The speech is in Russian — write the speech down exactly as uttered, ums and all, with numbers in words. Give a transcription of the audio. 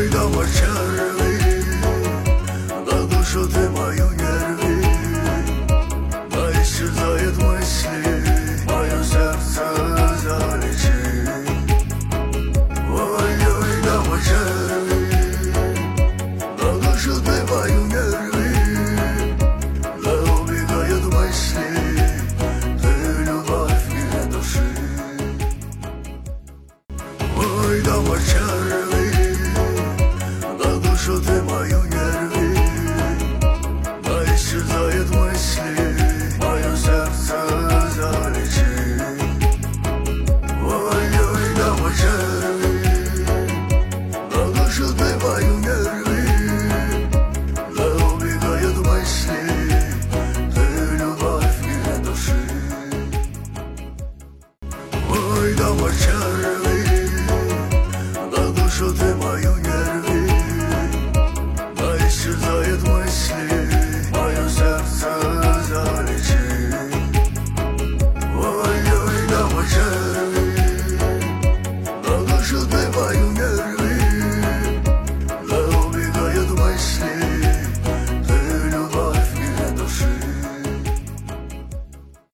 Ой, дома черви, на душу ты мою не рви. Да исчезают мысли, мое сердце залечи. Ой, ой, дома черви, на душу ты мою не рви. Да убегают мысли, ты любовь не души. Ой, дома черви, на душу ты мою не рви. Да исчезают мысли, мое сердце залечи. Ой, ой, дома черви, на душу ты мою не рви. Да убегают мысли, ты любовь не души. Ой, дома черви, на душу ты мою не